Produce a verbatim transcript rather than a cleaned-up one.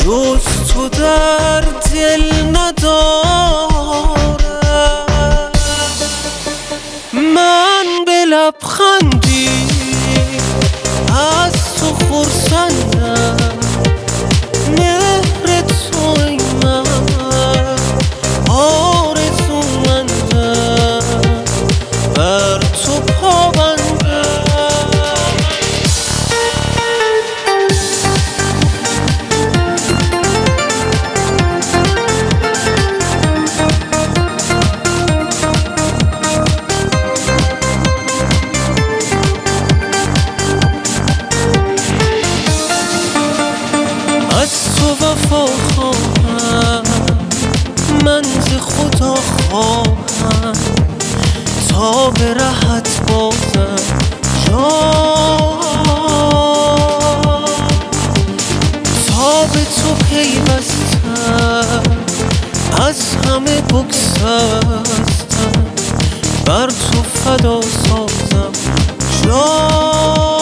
جز تو در دل ندارم. من به لبخندی از تو خرسندم، مهر تو ای من آرزومندم، بر تو پابندم. از تو وفا خواهم، من ز خدا خواهم، تا به رهت بازم جان، تا به تو پیوستم، از همه بگسستم، بر تو فدا سازم جان.